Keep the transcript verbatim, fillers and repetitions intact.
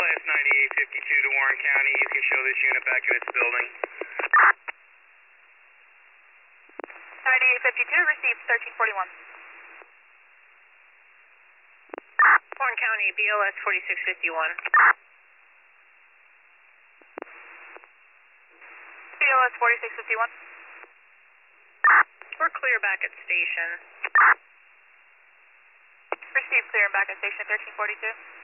S ninety-eight fifty-two to Warren County. You can show this unit back in its building. ninety-eight fifty-two, received thirteen forty-one. Warren County, B O S forty-six fifty-one. B O S forty-six fifty-one. We're clear back at station. Received clear and back at station thirteen forty-two.